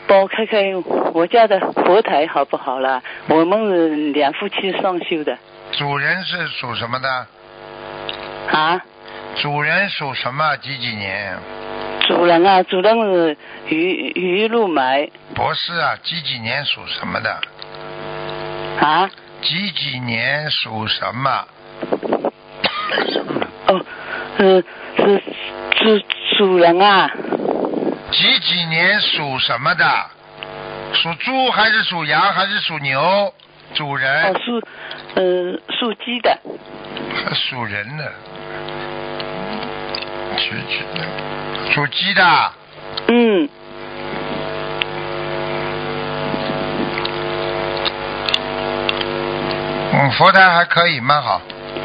帮我看看我家的佛台好不好啦？我们是两夫妻双修的。 主人是属什么的？ 啊？ 主人属什么？几年？ 主人啊，主人是鱼路买。 不是啊，几年属什么的？ 啊？ 几年属什么？ 哦，是主人啊。 几年属什么的？属猪还是属羊还是属牛？主人。 哦，属鸡的。 还属人呢。属鸡的。 嗯。 佛台还可以，蛮好。